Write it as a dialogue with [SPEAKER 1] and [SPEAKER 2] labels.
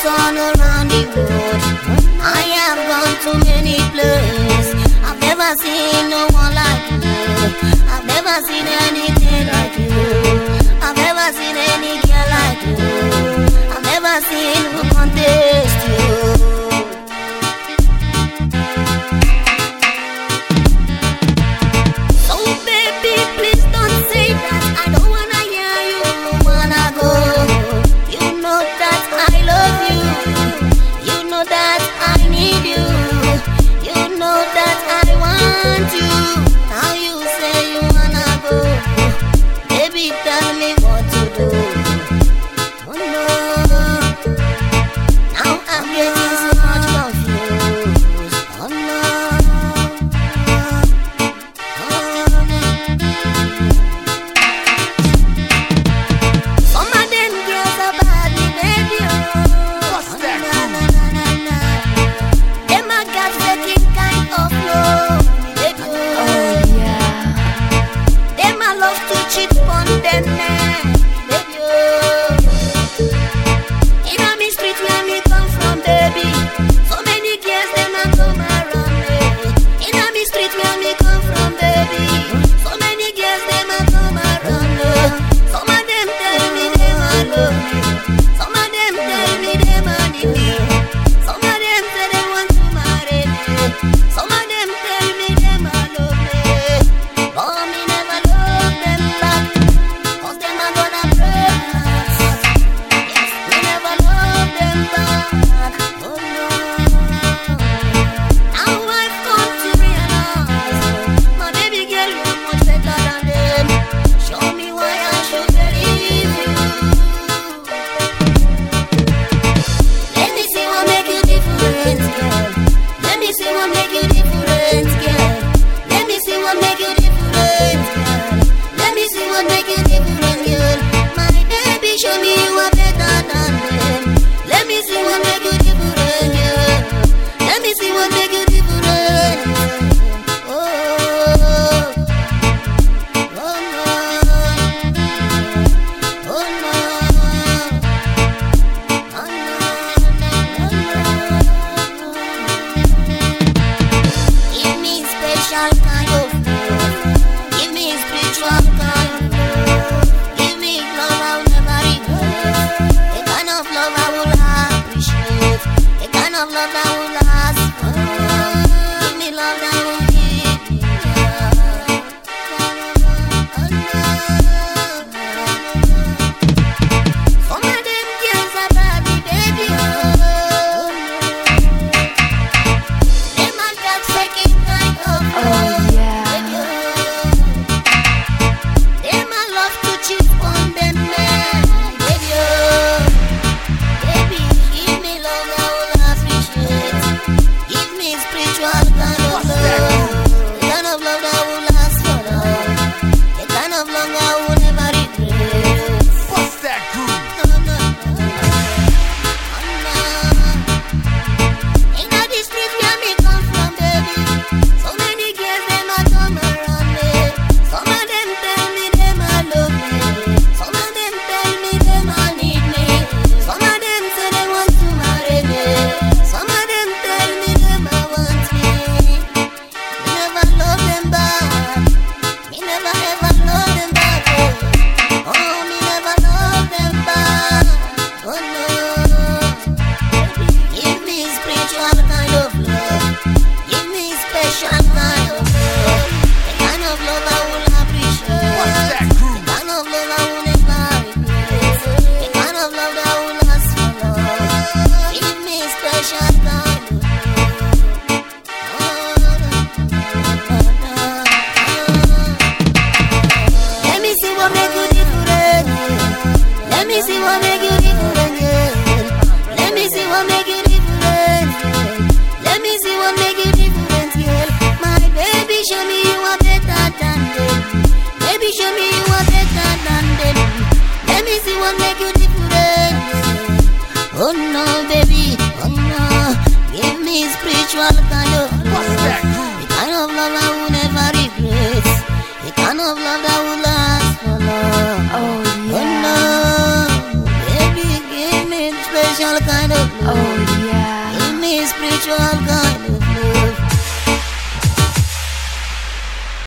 [SPEAKER 1] turn around the world. I have gone to many places. I've never seen no one like you. I've never seen anything like you. I've never seen any girl like you. I've never seen who contest you. spiritual kind of love. The kind of love I will never regret. The kind of love that will last for long.
[SPEAKER 2] Oh yeah.
[SPEAKER 1] Oh no, baby, give me a special kind of